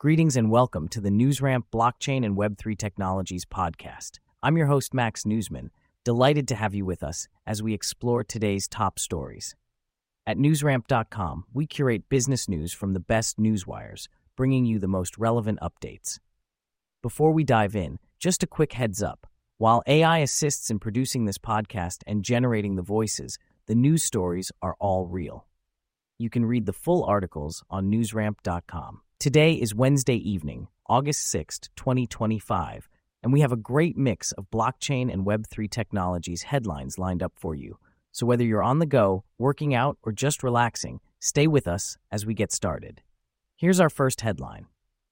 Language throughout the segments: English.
Greetings and welcome to the NewsRamp Blockchain and Web3 Technologies podcast. I'm your host, Max Newsman, delighted to have you with us as we explore today's top stories. At newsramp.com, we curate business news from the best newswires, bringing you the most relevant updates. Before we dive in, just a quick heads up. While AI assists in producing this podcast and generating the voices, the news stories are all real. You can read the full articles on newsramp.com. Today is Wednesday evening, August 6th, 2025, and we have a great mix of blockchain and Web3 technologies headlines lined up for you. So whether you're on the go, working out, or just relaxing, stay with us as we get started. Here's our first headline.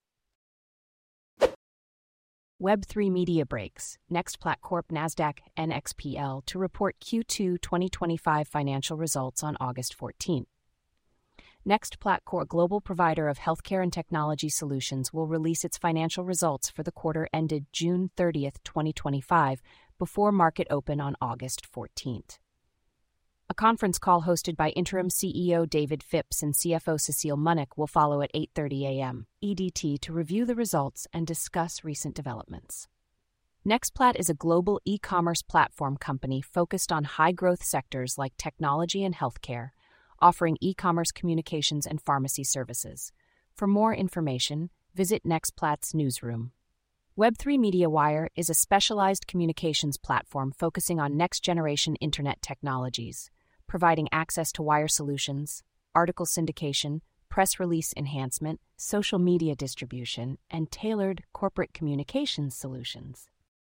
Web3 media breaks. Nextplat Corp Nasdaq NXPL to report Q2 2025 financial results on August 14th. Nextplat Corp, global provider of healthcare and technology solutions, will release its financial results for the quarter ended June 30th, 2025, before market open on August 14th. A conference call hosted by interim CEO David Phipps and CFO Cecile Munnik will follow at 8:30 a.m. EDT to review the results and discuss recent developments. Nextplat is a global e-commerce platform company focused on high-growth sectors like technology and healthcare, offering e-commerce communications and pharmacy services. For more information, visit Nextplat's newsroom. Web3 MediaWire is a specialized communications platform focusing on next-generation internet technologies, providing access to wire solutions, article syndication, press release enhancement, social media distribution, and tailored corporate communications solutions.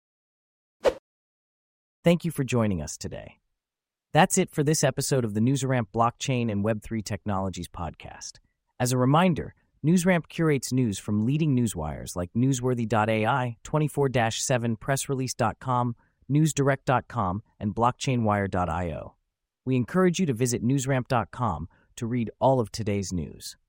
Thank you for joining us today. That's it for this episode of the NewsRamp Blockchain and Web3 Technologies podcast. As a reminder, NewsRamp curates news from leading newswires like Newsworthy.ai, 24/7 PressRelease.com, NewsDirect.com, and BlockchainWire.io. We encourage you to visit newsramp.com to read all of today's news.